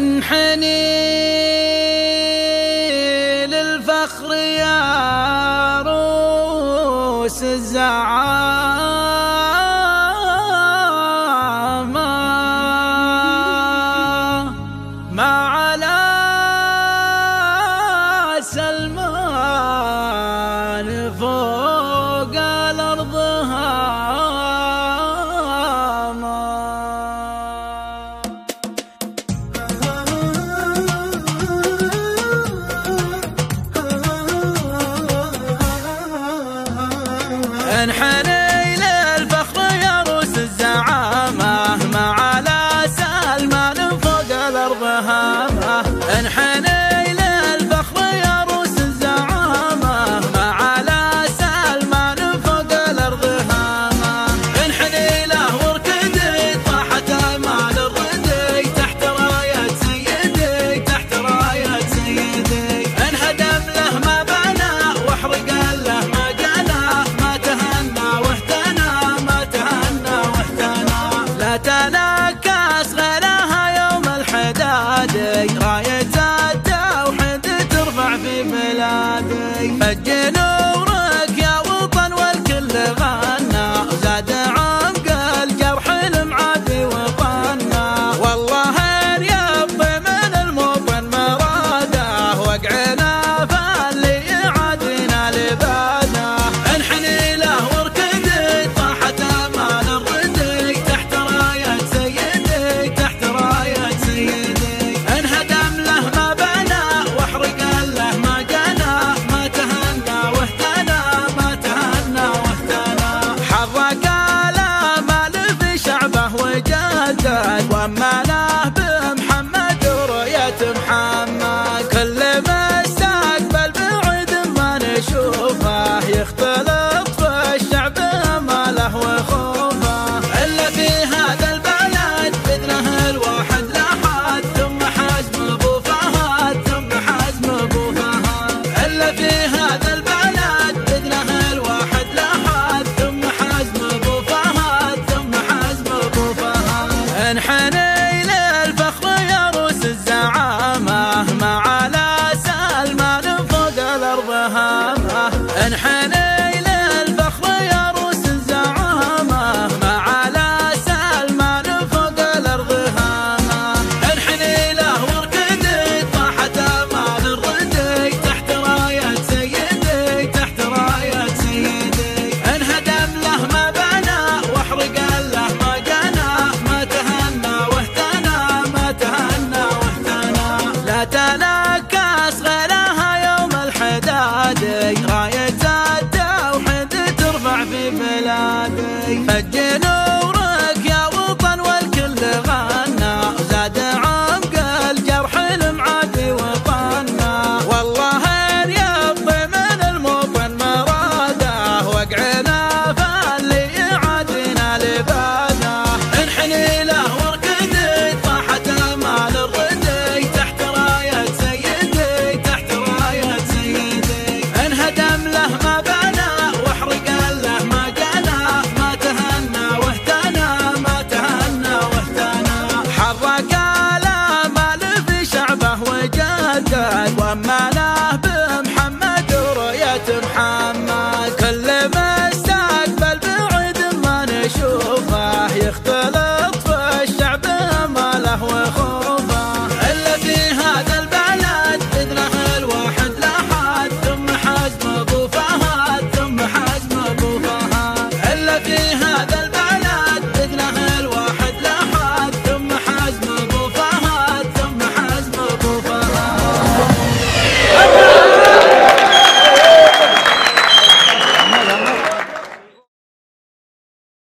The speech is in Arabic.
انحني للفخر يا روس الزعامة، ما على سلمان فوق الأرض هامة. انحني للفخر يا روس الزعامة، ما على سلمان فوق الأرض هامة. انحني للفخر يا روس الزعامة، ما على سلمان فوق الأرض هامة. انحني له واركدي طاحت آمال الردي، تحت راية سيدي تحت راية سيدي. انهدم له ما بنى واحرق له ما جنى، ما تهنى واهتنى ما تهنى واهتنى. لا تنكس غلاها يوم الحدادي، راية التوحيد ترفع في بلادي. فج نورك يا وطن والكل غنى، زاد عمق الجرح المعافي وطنا. والله ان يبطي من الموطن مراده، وقعنا فاللي يعادينا لباده. انحني له واركدي طاحت آمال الردي، تحت راية سيدي تحت راية سيدي. انهدم له ما بنى واحرق له ما جنى، ما تهنى واهتنى ما تهنى واهتنى. حرك الآمال في شعبه وجدد، وامناه بمحمد ورؤية محمد. كل مستقبل بعيد ما نشوفه، يختلط في الشعب اماله وخوفه. الا في هذا البلد باذنه الواحد لاحد، ثم حزم ابو فهد ثم حزم ابو فهد. الا في هذا البلد باذنه الواحد لاحد، ثم حزم ابو فهد ثم حزم ابو فهد. انحني للفخر يا روس الزعامة، ما على سلمان فوق الأرض هامة. انحني للفخر يا روس الزعامة، ما على سلمان فوق الأرض هامة. انحني له واركدي طاحت آمال الردي، تحت راية سيدي تحت راية سيدي. انهدم له ما بنى واحرق له ما جنى، ما تهنى واهتنى ما تهنى واهتنى. لا تنكس غلاها يوم الحدادي، راية التوحيد ترفع في بلادي. فج